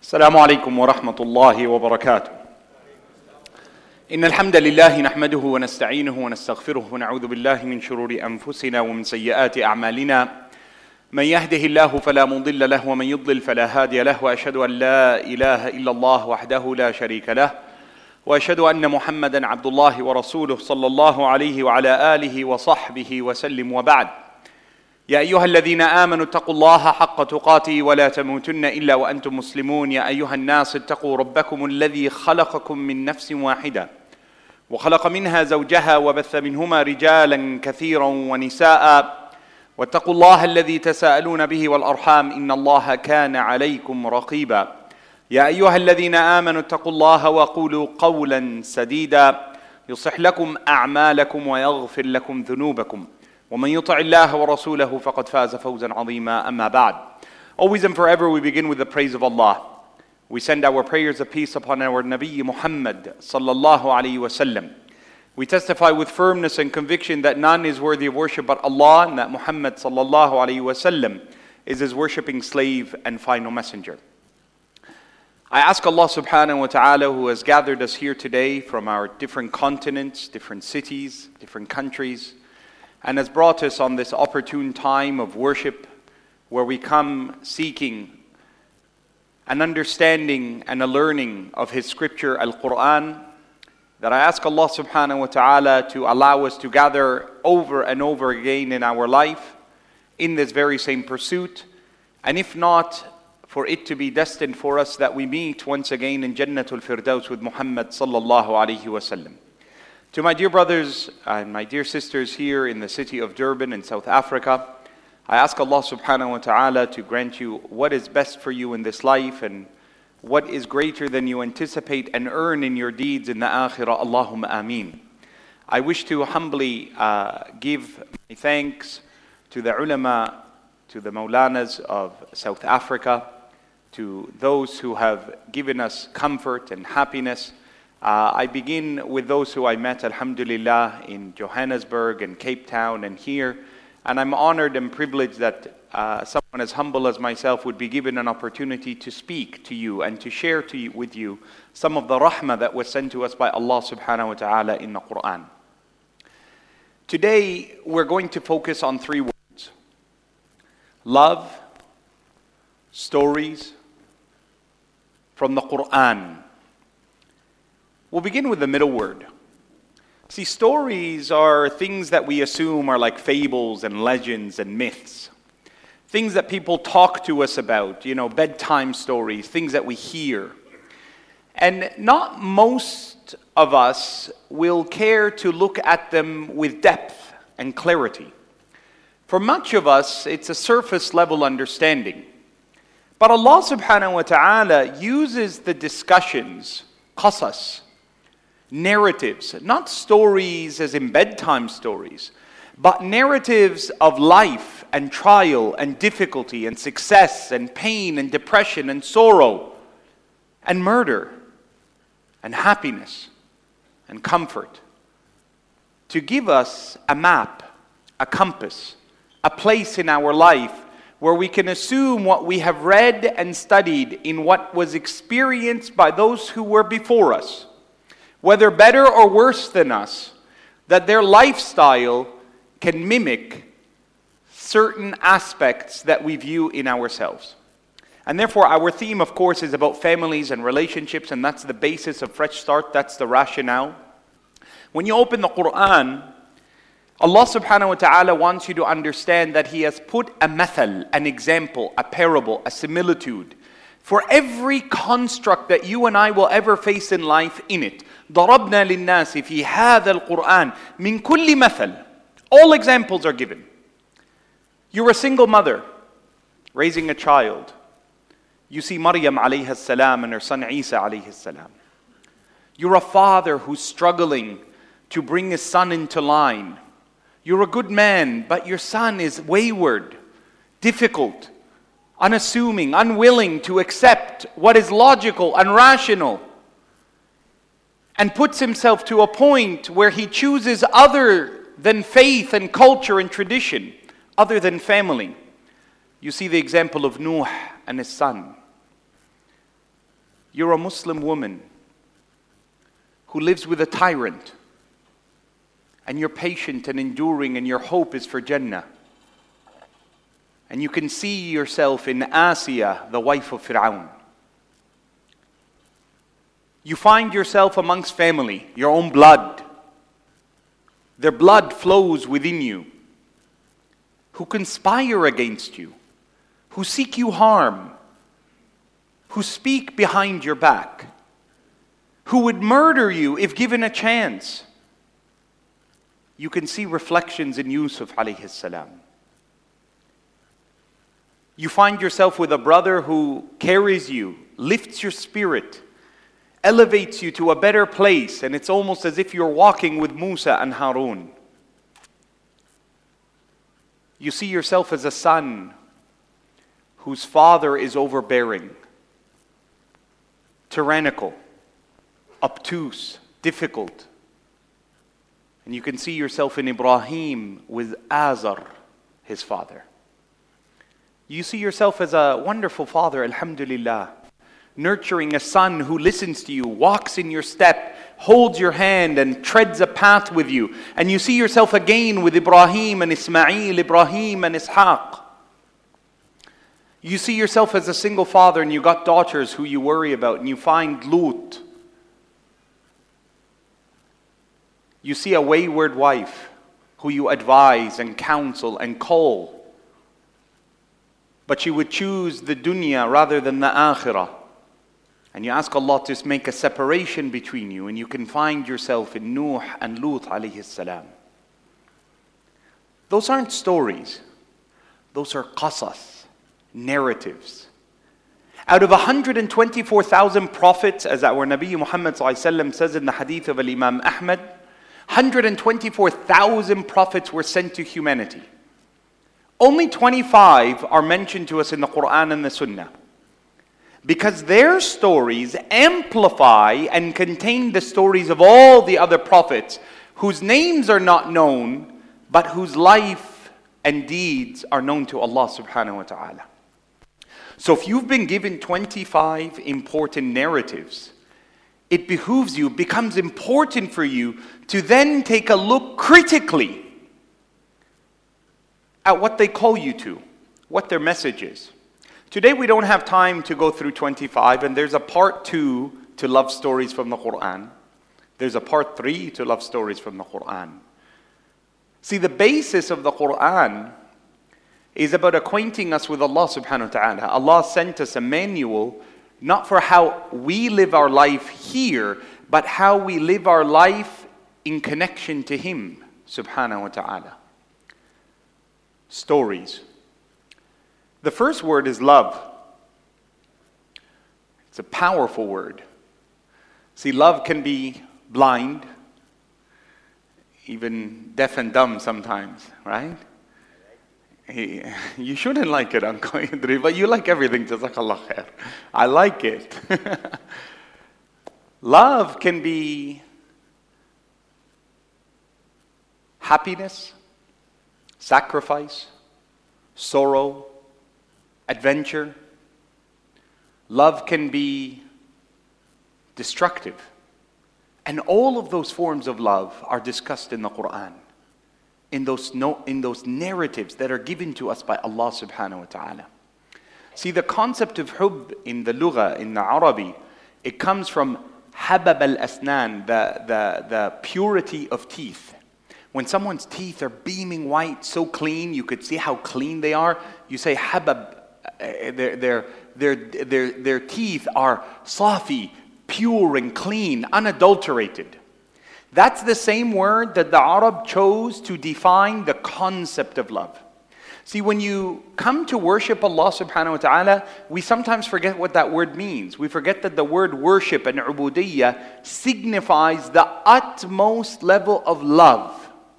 السلام عليكم ورحمة الله وبركاته. إن الحمد لله نحمده ونستعينه ونستغفره ونعوذ بالله من شرور أنفسنا ومن سيئات أعمالنا. من يهده الله فلا مضل له ومن يضلل فلا هادي له، وأشهد أن لا إله إلا الله وحده لا شريك له، وأشهد أن محمدا عبد الله ورسوله صلى الله عليه وعلى آله وصحبه وسلم، وبعد. يا أيها الذين آمنوا اتقوا الله حق تقاته ولا تموتن إلا وأنتم مسلمون. يا أيها الناس اتقوا ربكم الذي خلقكم من نفس واحدة وخلق منها زوجها وبث منهما رجالا كثيرا ونساء، واتقوا الله الذي تساءلون به والأرحام إن الله كان عليكم رقيبا. يا أيها الذين آمنوا اتقوا الله وقولوا قولا سديدا يصلح لكم أعمالكم ويغفر لكم ذنوبكم، ومن يطع الله ورسوله فقد فاز فوزا عظيما. أما بعد. Always and forever we begin with the praise of Allah. We send our prayers of peace upon our Nabi Muhammad sallallahu alayhi wa sallam. We testify with firmness and conviction that none is worthy of worship but Allah, and that Muhammad sallallahu alayhi wa sallam is his worshipping slave and final messenger. I ask Allah subhanahu wa ta'ala, who has gathered us here today from our different continents, different cities, different countries, and has brought us on this opportune time of worship where we come seeking an understanding and a learning of His scripture, Al-Quran, that I ask Allah subhanahu wa ta'ala to allow us to gather over and over again in our life in this very same pursuit, and if not, for it to be destined for us that we meet once again in Jannatul Firdaus with Muhammad sallallahu alayhi wa sallam. To my dear brothers and my dear sisters here in the city of Durban in South Africa, I ask Allah subhanahu wa ta'ala to grant you what is best for you in this life and what is greater than you anticipate and earn in your deeds in the akhirah. Allahumma ameen. I wish to humbly give my thanks to the ulama, to the Maulanas of South Africa, to those who have given us comfort and happiness. I begin with those who I met, alhamdulillah, in Johannesburg and Cape Town and here. And I'm honored and privileged that someone as humble as myself would be given an opportunity to speak to you and to share with you some of the rahmah that was sent to us by Allah subhanahu wa ta'ala in the Quran. Today, we're going to focus on three words: love, stories from the Quran. We'll begin with the middle word. See, stories are things that we assume are like fables and legends and myths. Things that people talk to us about, bedtime stories, things that we hear. And not most of us will care to look at them with depth and clarity. For much of us, it's a surface level understanding. But Allah subhanahu wa ta'ala uses the discussions, qasas, narratives, not stories as in bedtime stories, but narratives of life and trial and difficulty and success and pain and depression and sorrow and murder and happiness and comfort, to give us a map, a compass, a place in our life where we can assume what we have read and studied in what was experienced by those who were before us, whether better or worse than us, that their lifestyle can mimic certain aspects that we view in ourselves. And therefore, our theme, of course, is about families and relationships, and that's the basis of Fresh Start, that's the rationale. When you open the Quran, Allah subhanahu wa ta'ala wants you to understand that He has put a mathal, an example, a parable, a similitude, for every construct that you and I will ever face in life in it. ضَرَبْنَا لِلنَّاسِ فِي هَذَا الْقُرْآنِ مِنْ كُلِّ مَثَلٍ. All examples are given. You're a single mother raising a child. You see Maryam alayhi salam and her son Isa alayhi salam. You're a father who's struggling to bring his son into line. You're a good man, but your son is wayward, difficult, unassuming, unwilling to accept what is logical and rational, and puts himself to a point where he chooses other than faith and culture and tradition, other than family. You see the example of Nuh and his son. You're a Muslim woman who lives with a tyrant, and you're patient and enduring, and your hope is for Jannah. And you can see yourself in Asiya, the wife of Fir'aun. You find yourself amongst family, your own blood. Their blood flows within you, who conspire against you, who seek you harm, who speak behind your back, who would murder you if given a chance. You can see reflections in Yusuf alayhi salam. You find yourself with a brother who carries you, lifts your spirit, elevates you to a better place, and it's almost as if you're walking with Musa and Harun. You see yourself as a son whose father is overbearing, tyrannical, obtuse, difficult. And you can see yourself in Ibrahim with Azar, his father. You see yourself as a wonderful father, alhamdulillah, nurturing a son who listens to you, walks in your step, holds your hand and treads a path with you. And you see yourself again with Ibrahim and Ismail, Ibrahim and Ishaq. You see yourself as a single father, and you got daughters who you worry about, and you find Lut. You see a wayward wife who you advise and counsel and call, but she would choose the dunya rather than the akhirah. And you ask Allah to make a separation between you, and you can find yourself in Nuh and Lut alayhi salam. Those aren't stories. Those are qasas, narratives. Out of 124,000 prophets, as our Nabi Muhammad says in the hadith of Imam Ahmad, 124,000 prophets were sent to humanity. Only 25 are mentioned to us in the Quran and the Sunnah, because their stories amplify and contain the stories of all the other prophets whose names are not known, but whose life and deeds are known to Allah subhanahu wa ta'ala. So if you've been given 25 important narratives, it behooves you, becomes important for you to then take a look critically at what they call you to, what their message is. Today we don't have time to go through 25, and there's a part 2 to love stories from the Quran. There's a part 3 to love stories from the Quran. See, the basis of the Quran is about acquainting us with Allah subhanahu wa ta'ala. Allah sent us a manual, not for how we live our life here, but how we live our life in connection to Him subhanahu wa ta'ala. Stories. The first word is love. It's a powerful word. See, love can be blind, even deaf and dumb sometimes, right? You shouldn't like it, Uncle Idri, but you like everything, Jazakallah khair. I like it. Love can be happiness, sacrifice, sorrow, adventure. Love can be destructive. And all of those forms of love are discussed in the Quran, in those narratives that are given to us by Allah subhanahu wa ta'ala. See, the concept of hubb in the lugha, in the Arabi, it comes from habab al-asnan, the purity of teeth. When someone's teeth are beaming white, so clean, you could see how clean they are, you say habab, their teeth are safi, pure and clean, unadulterated. That's the same word that the Arab chose to define the concept of love. See, when you come to worship Allah subhanahu wa ta'ala, we sometimes forget what that word means. We forget that the word worship and ubudiyyah signifies the utmost level of love.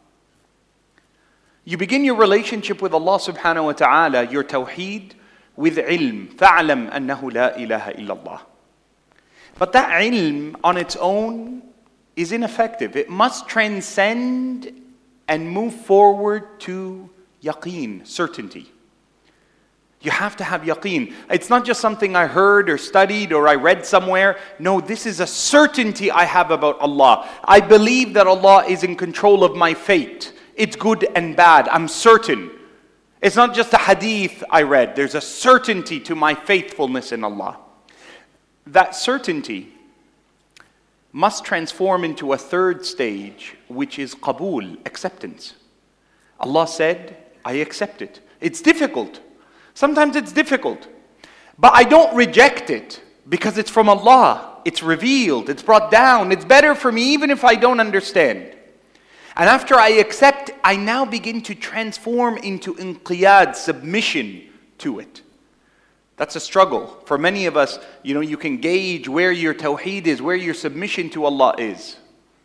You begin your relationship with Allah subhanahu wa ta'ala, your tawheed, with ilm. فَعْلَمْ أَنَّهُ لَا إِلَهَ إِلَّا اللَّهِ. But that ilm on its own is ineffective. It must transcend and move forward to yaqeen, certainty. You have to have yaqeen. It's not just something I heard or studied or I read somewhere. No, this is a certainty I have about Allah. I believe that Allah is in control of my fate. It's good and bad. I'm certain. It's not just a hadith I read. There's a certainty to my faithfulness in Allah. That certainty must transform into a third stage, which is qabul, acceptance. Allah said, I accept it. It's difficult. Sometimes it's difficult. But I don't reject it because it's from Allah. It's revealed. It's brought down. It's better for me even if I don't understand. And after I accept, I now begin to transform into inqiyad, submission to it. That's a struggle. For many of us, you can gauge where your tawheed is, where your submission to Allah is.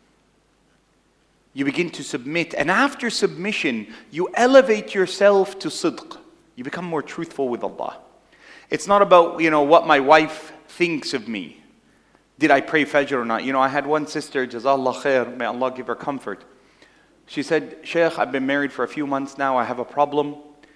You begin to submit. And after submission, you elevate yourself to sidq. You become more truthful with Allah. It's not about, what my wife thinks of me. Did I pray Fajr or not? I had one sister, Jazallah khair, may Allah give her comfort. She said, Shaykh, I've been married for a few months now. I have a problem.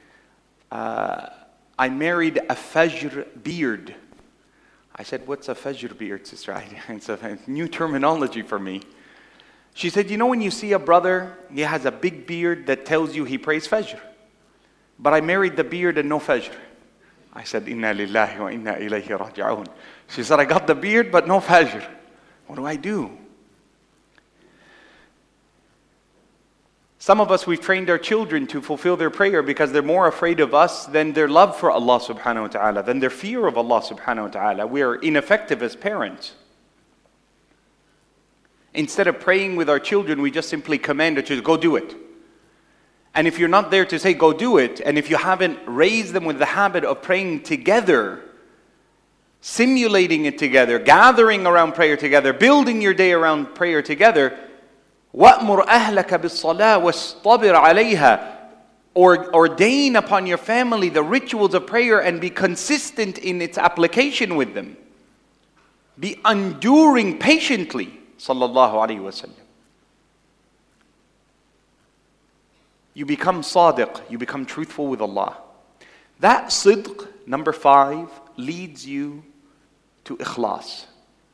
I married a Fajr beard. I said, what's a Fajr beard, sister? It's a new terminology for me. She said, when you see a brother, he has a big beard that tells you he prays Fajr. But I married the beard and no Fajr. I said, Inna lillahi wa inna ilayhi raji'un. She said, I got the beard but no Fajr. What do I do? Some of us, we've trained our children to fulfill their prayer because they're more afraid of us than their love for Allah subhanahu wa ta'ala, than their fear of Allah subhanahu wa ta'ala. We are ineffective as parents. Instead of praying with our children, we just simply command our children, go do it. And if you're not there to say, go do it, and if you haven't raised them with the habit of praying together, simulating it together, gathering around prayer together, building your day around prayer together, وَأْمُرْ أَهْلَكَ بِالصَّلَاةِ وَاسْطَبِرْ عَلَيْهَا. Ordain upon your family the rituals of prayer and be consistent in its application with them. Be enduring patiently. Sallallahu alayhi wa sallam. You become sadiq, you become truthful with Allah. That sidq, number 5, leads you to ikhlas.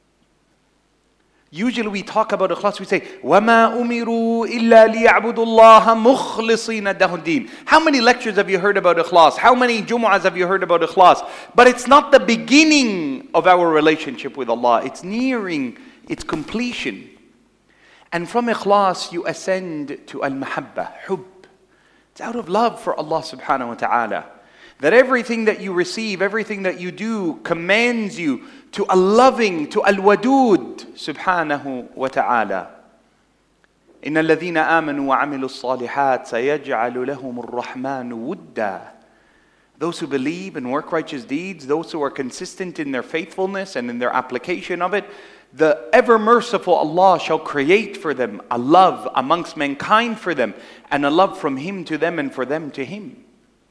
Usually we talk about ikhlas, we say, وَمَا أُمِرُوا إِلَّا لِيَعْبُدُوا اللَّهَ مُخْلِصِينَ دَهُ الدِّينَ. How many lectures have you heard about ikhlas? How many jumu'ahs have you heard about ikhlas? But it's not the beginning of our relationship with Allah. It's nearing its completion. And from ikhlas you ascend to al-mahabba, hubb. It's out of love for Allah subhanahu wa ta'ala. That everything that you receive, everything that you do commands you to a loving, to al-wadud subhanahu wa ta'ala. إِنَّ الَّذِينَ آمَنُوا وَعَمِلُوا الصَّالِحَاتِ سَيَجْعَلُ لَهُمُ الرَّحْمَنُ وُدًّا. Those who believe and work righteous deeds, those who are consistent in their faithfulness and in their application of it, the ever merciful Allah shall create for them a love amongst mankind for them, and a love from Him to them and for them to Him.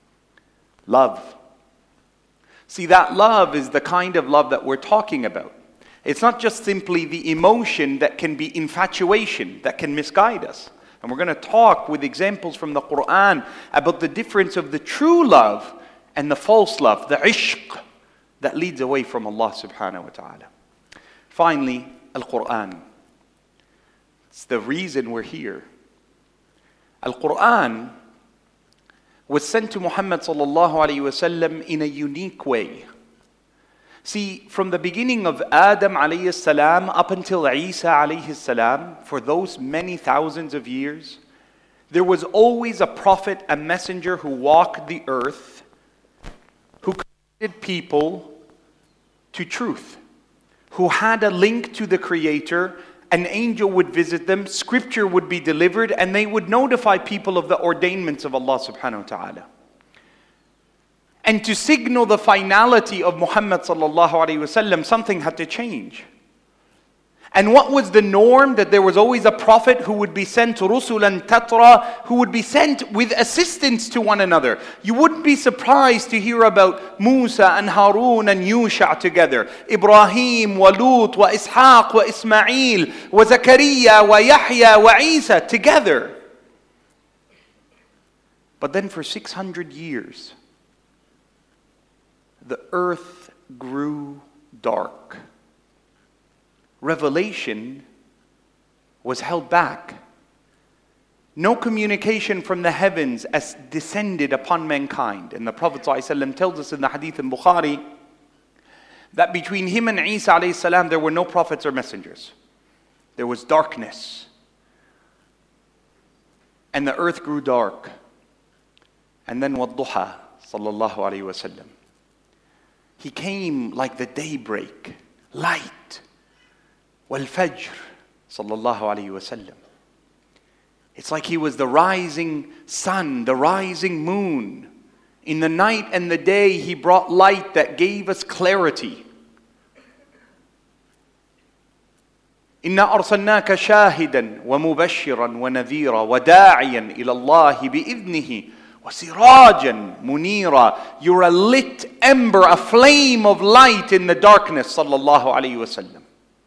Love. See, that love is the kind of love that we're talking about. It's not just simply the emotion that can be infatuation, that can misguide us. And we're going to talk with examples from the Quran about the difference of the true love and the false love, the ishq, that leads away from Allah subhanahu wa ta'ala. Finally, Al-Quran. It's the reason we're here. Al-Quran was sent to Muhammad sallallahu alayhi wa sallam in a unique way. See, from the beginning of Adam alayhi salam up until Isa alayhi salam, for those many thousands of years, there was always a prophet, a messenger who walked the earth, who connected people to truth, who had a link to the Creator. An angel would visit them, scripture would be delivered, and they would notify people of the ordainments of Allah subhanahu wa ta'ala. And to signal the finality of Muhammad sallallahu alayhi wa sallam, something had to change. And what was the norm? That there was always a prophet who would be sent, rusulan tatra, who would be sent with assistance to one another. You wouldn't be surprised to hear about Musa and Harun and Yusha together. Ibrahim wa Lut wa Ishaq wa Ismail wa Zakaria wa Yahya wa Isa together. But then for 600 years, the earth grew dark. Revelation was held back. No communication from the heavens as descended upon mankind. And the Prophet ﷺ tells us in the hadith in Bukhari that between him and Isa alayhi salam there were no prophets or messengers. There was darkness. And the earth grew dark. And then Wadduha sallallahu alayhi wa sallam. He came like the daybreak, light. Wal Fajr sallallahu alayhi wa sallam. It's like he was the rising sun, the rising moon. In the night and the day, he brought light that gave us clarity. إِنَّا أَرْسَلْنَاكَ شَاهِدًا وَمُبَشِّرًا وَنَذِيرًا وَدَاعِيًا إِلَى اللَّهِ بِإِذْنِهِ وَسِرَاجًا مُنِيرًا. You're a lit ember, a flame of light in the darkness, sallallahu alayhi wa sallam.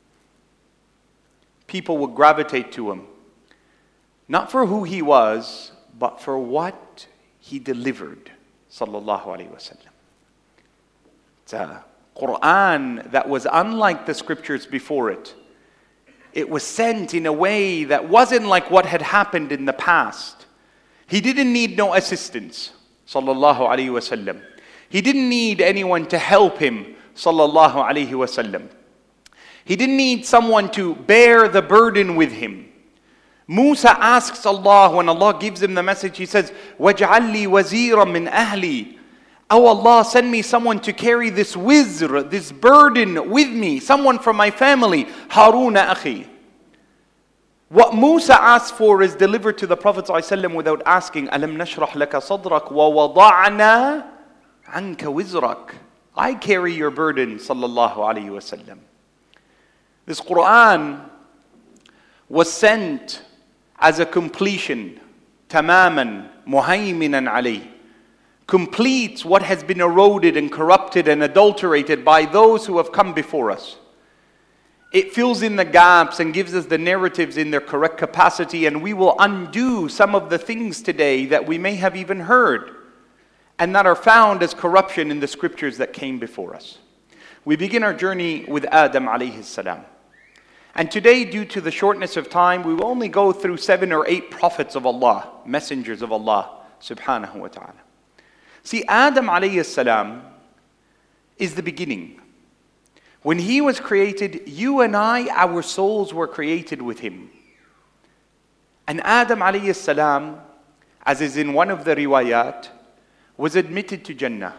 People would gravitate to him. Not for who he was, but for what he delivered, sallallahu alayhi wa sallam. It's a Quran that was unlike the scriptures before it. It was sent in a way that wasn't like what had happened in the past. He didn't need no assistance, sallallahu alayhi wa sallam. He didn't need anyone to help him, sallallahu alayhi wa sallam. He didn't need someone to bear the burden with him. Musa asks Allah, when Allah gives him the message, he says, وَاجْعَلْ لِي وَزِيرًا مِّنْ أَهْلِي. Oh Allah, send me someone to carry this wizr, this burden with me, someone from my family, Haruna akhi. What Musa asked for is delivered to the Prophet ﷺ without asking, أَلَمْ نَشْرَحْ لَكَ صَدْرَكَ وَوَضَعْنَا عَنْكَ وِزْرَكَ. I carry your burden, sallallahu alayhi wa sallam. This Quran was sent as a completion, tamaman, muhaiminan alayh, completes what has been eroded and corrupted and adulterated by those who have come before us. It fills in the gaps and gives us the narratives in their correct capacity, and we will undo some of the things today that we may have even heard and that are found as corruption in the scriptures that came before us. We begin our journey with Adam alayhi salam. And today, due to the shortness of time, we will only go through 7 or 8 prophets of Allah, messengers of Allah subhanahu wa ta'ala. See, Adam alayhi salam is the beginning. When he was created, you and I, our souls were created with him. And Adam alayhi salam, as is in one of the riwayat, was admitted to Jannah.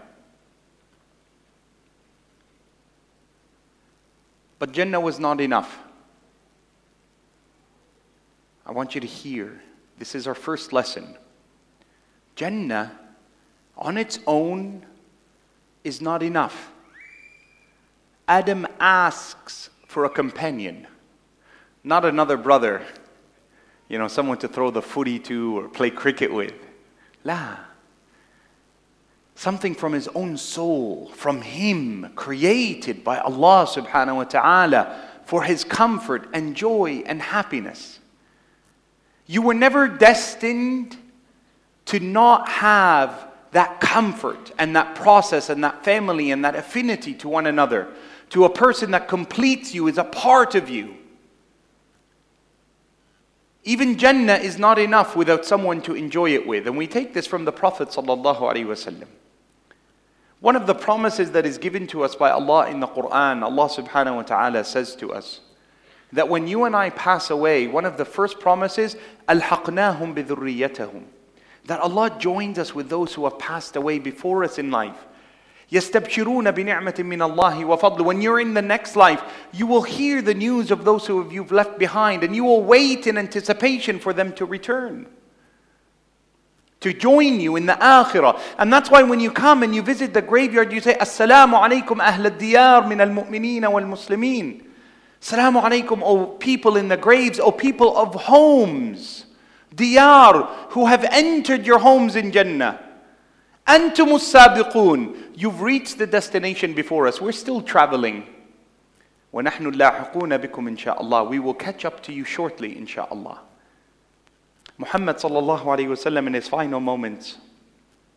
But Jannah was not enough. I want you to hear, this is our first lesson. Jannah on its own is not enough. Adam asks for a companion, not another brother, someone to throw the footy to or play cricket with. La. Something from his own soul, from him, created by Allah subhanahu wa ta'ala for his comfort and joy and happiness. You were never destined to not have that comfort and that process and that family and that affinity to one another, to a person that completes you, is a part of you. Even Jannah is not enough without someone to enjoy it with. And we take this from the Prophet sallallahu alaihi wasallam. One of the promises that is given to us by Allah in the Quran, Allah subhanahu wa ta'ala says to us, that when you and I pass away, one of the first promises, أَلْحَقْنَاهُمْ بِذُرِّيَّتَهُمْ, that Allah joins us with those who have passed away before us in life. يَسْتَبْشِرُونَ بِنِعْمَةٍ مِّنَ اللَّهِ وَفَضْلٍ. When you're in the next life, you will hear the news of those who you've left behind, and you will wait in anticipation for them to return, to join you in the akhirah. And that's why when you come and you visit the graveyard, you say, Assalamu alaikum ahl al-diyar min al-mu'mineen wal-muslimin. Assalamu alaikum, O people in the graves, O people of homes, diyar, who have entered your homes in Jannah. Antumus sabiqun. You've reached the destination before us. We're still traveling. وَنَحْنُ اللَّاحِقُونَ بِكُمْ إِنْشَاءَ اللَّهِ. We will catch up to you shortly, insha'Allah. Muhammad sallallahu alayhi wa sallam in his final moments,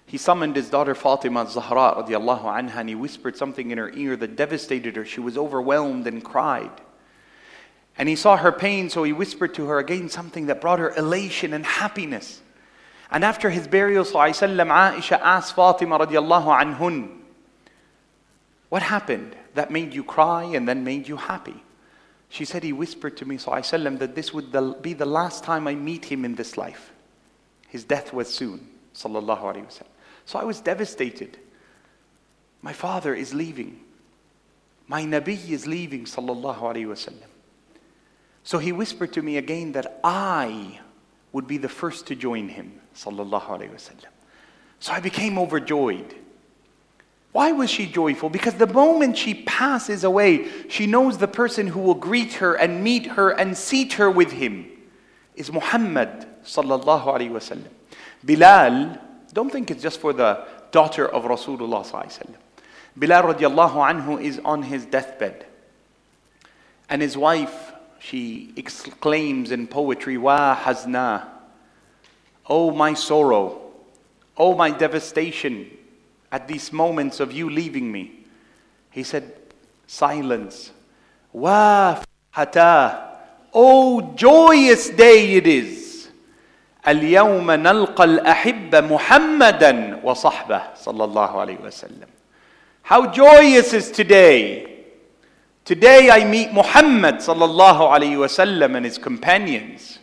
He summoned his daughter Fatima Zahra radiallahu anha, and he whispered something in her ear that devastated her. She was overwhelmed and cried. And he saw her pain, so he whispered to her again something that brought her elation and happiness. And after his burial, Aisha asked Fatima radiallahu anhun, what happened that made you cry and then made you happy? She said, he whispered to me, that this would be the last time I meet him in this life. His death was soon, sallallahu alayhi wa sallam. So I was devastated. My father is leaving. My Nabi is leaving, sallallahu alayhi wa sallam. So he whispered to me again that I would be the first to join him, sallallahu alayhi wa sallam. So I became overjoyed. Why was she joyful? Because the moment she passes away, she knows the person who will greet her and meet her and seat her with him is Muhammad sallallahu alaihi wasallam. Bilal, don't think it's just for the daughter of Rasulullah sallallahu alaihi wasallam. Bilal radiallahu anhu is on his deathbed. And his wife, she exclaims in poetry, Wa hazna, oh my sorrow, oh my devastation, at these moments of you leaving me. He said, silence. Wa hata, oh joyous day it is. اليوم نلقى الأحبة محمدا وصحبه صلى الله عليه وسلم. How joyous is today. Today I meet Muhammad sallallahu alayhi wa sallam and his companions.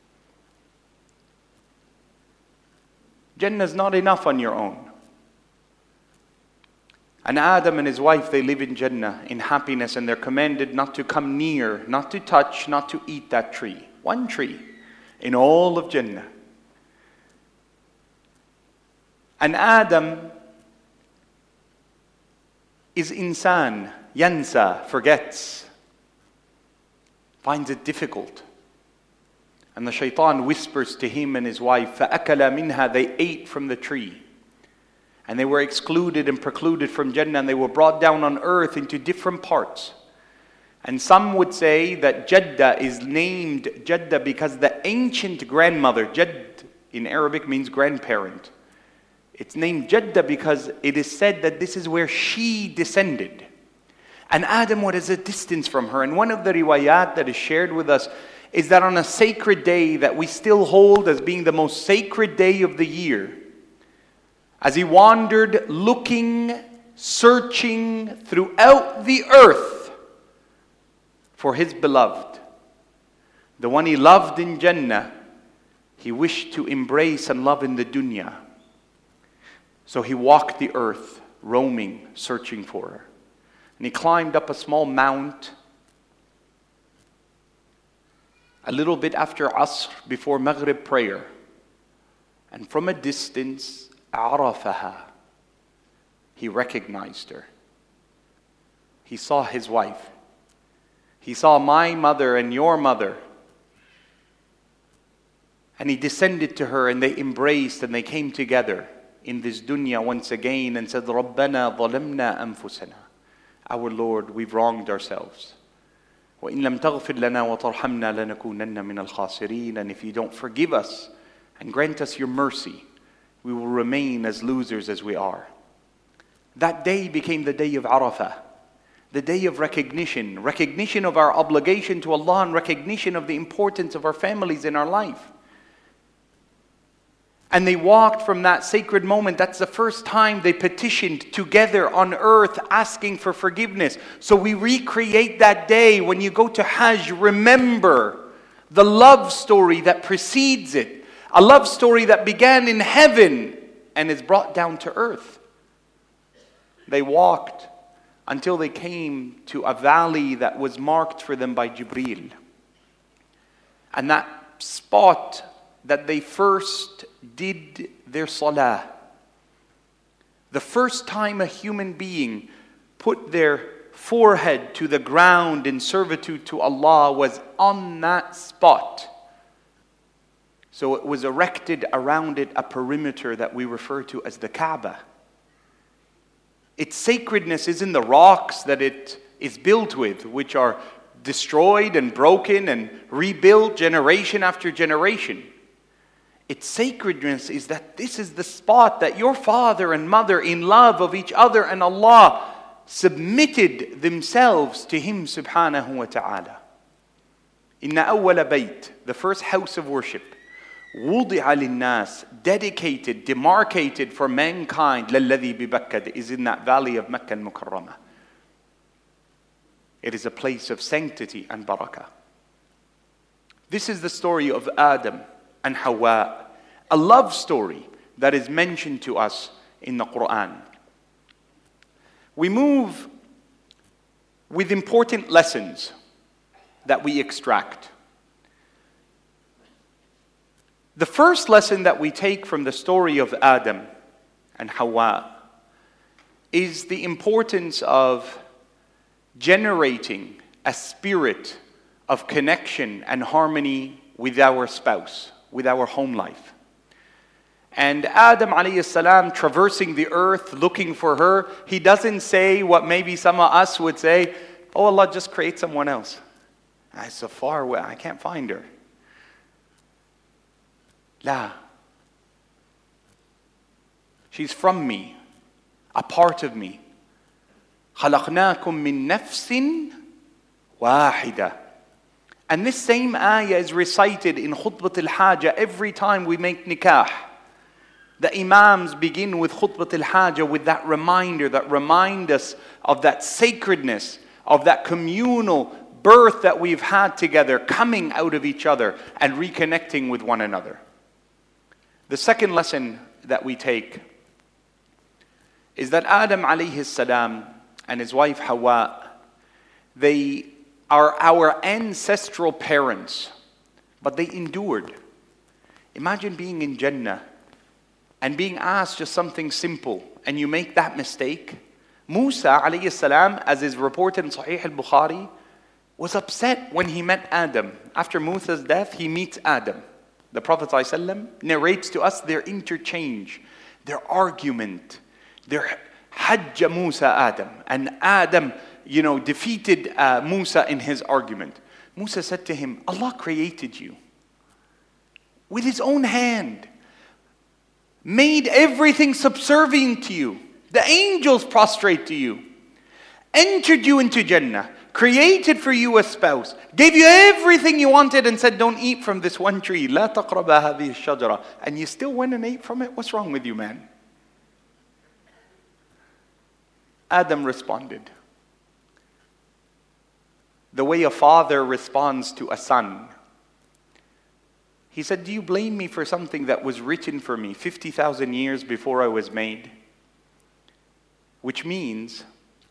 Jannah is not enough on your own. And Adam and his wife, they live in Jannah in happiness, and they're commanded not to come near, not to touch, not to eat that tree. One tree in all of Jannah. And Adam is insan, yansa, forgets, finds it difficult. And the shaitan whispers to him and his wife, فَأَكَلَ مِنْهَا, they ate from the tree. And they were excluded and precluded from Jannah, and they were brought down on earth into different parts. And some would say that Jadda is named Jadda because the ancient grandmother, Jadd in Arabic means grandparent. It's named Jadda because it is said that this is where she descended. And Adam was at a distance from her. And one of the riwayat that is shared with us is that on a sacred day that we still hold as being the most sacred day of the year, as he wandered looking, searching throughout the earth for his beloved, the one he loved in Jannah, he wished to embrace and love in the dunya. So he walked the earth, roaming, searching for her. And he climbed up a small mount a little bit after Asr, before Maghrib prayer. And from a distance, عرفها, he recognized her. He saw his wife. He saw my mother and your mother. And he descended to her, and they embraced, and they came together in this dunya once again and said, رَبَّنَا ظَلَمْنَا أَنفُسَنَا, our Lord, we've wronged ourselves. وَإِن لَمْ تَغْفِرْ لَنَا وَتَرْحَمْنَا لَنَكُونَنَّ مِنَ الْخَاسِرِينَ, and if you don't forgive us and grant us your mercy, we will remain as losers as we are. That day became the day of Arafah, the day of recognition of our obligation to Allah, and recognition of the importance of our families in our life. And they walked from that sacred moment. That's the first time they petitioned together on earth, asking for forgiveness. So we recreate that day. When you go to Hajj, remember the love story that precedes it. A love story that began in heaven and is brought down to earth. They walked until they came to a valley that was marked for them by Jibreel. And that spot that they first did their salah, the first time a human being put their forehead to the ground in servitude to Allah, was on that spot. So it was erected around it a perimeter that we refer to as the Kaaba. Its sacredness is in the rocks that it is built with, which are destroyed and broken and rebuilt generation after generation. its sacredness is that this is the spot that your father and mother, in love of each other and Allah, submitted themselves to Him subhanahu wa ta'ala. Inna awwala bayt, the first house of worship, wudi'a linnas, dedicated, demarcated for mankind, lalladhi bi Bakkah, is in that valley of Makkah al-Mukarramah. It is a place of sanctity and barakah. This is the story of Adam and Hawa, a love story that is mentioned to us in the Quran. We move with important lessons that we extract. The first lesson that we take from the story of Adam and Hawa is the importance of generating a spirit of connection and harmony with our spouse, with our home life. And Adam alayhi salam, traversing the earth, looking for her, he doesn't say what maybe some of us would say, oh Allah, just create someone else. It's so far away, I can't find her. La. She's from me, a part of me. خَلَقْنَاكُم مِّن نَفْسٍ وَاحِدَةٍ. And this same ayah is recited in Khutbat al-Hajah every time we make nikah. The Imams begin with Khutbat al-Hajah with that reminder that remind us of that sacredness, of that communal birth that we've had together, coming out of each other and reconnecting with one another. The second lesson that we take is that Adam alayhi salam and his wife Hawa, they are our ancestral parents, but they endured. Imagine being in Jannah and being asked just something simple, and you make that mistake. Musa alayhi salam, as is reported in Sahih al-Bukhari, was upset when he met Adam. After Musa's death, he meets Adam. The Prophet ﷺ narrates to us their interchange, their argument, their hajja Musa Adam. And Adam, defeated Musa in his argument. Musa said to him, Allah created you with His own hand, made everything subservient to you. The angels prostrate to you, entered you into Jannah, created for you a spouse, gave you everything you wanted and said, don't eat from this one tree. لا تقربا هذه الشجرة. And you still went and ate from it? What's wrong with you, man? Adam responded the way a father responds to a son. He said, do you blame me for something that was written for me 50,000 years before I was made? Which means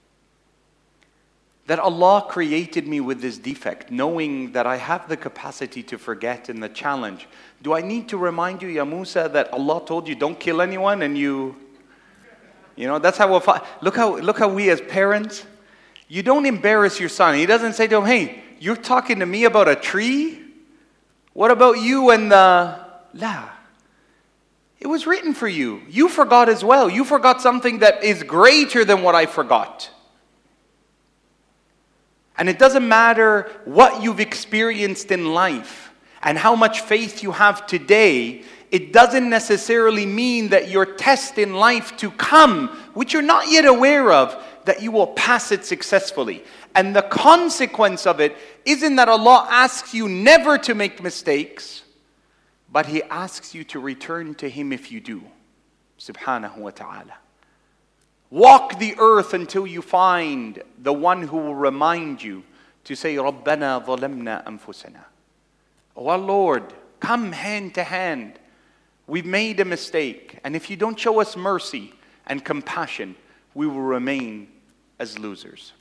that Allah created me with this defect, knowing that I have the capacity to forget and the challenge. Do I need to remind you, Ya Musa, that Allah told you don't kill anyone, and that's how look how we as parents, you don't embarrass your son. He doesn't say to him, hey, you're talking to me about a tree? What about you and the... La. It was written for you. You forgot as well. You forgot something that is greater than what I forgot. And it doesn't matter what you've experienced in life and how much faith you have today. It doesn't necessarily mean that your test in life to come, which you're not yet aware of, that you will pass it successfully. And the consequence of it isn't that Allah asks you never to make mistakes, but He asks you to return to Him if you do. Subhanahu wa ta'ala. Walk the earth until you find the one who will remind you to say, رَبَّنَا ظَلَمْنَا أَنفُسَنَا. Oh our Lord, come hand to hand. We've made a mistake. And if you don't show us mercy and compassion, we will remain as losers.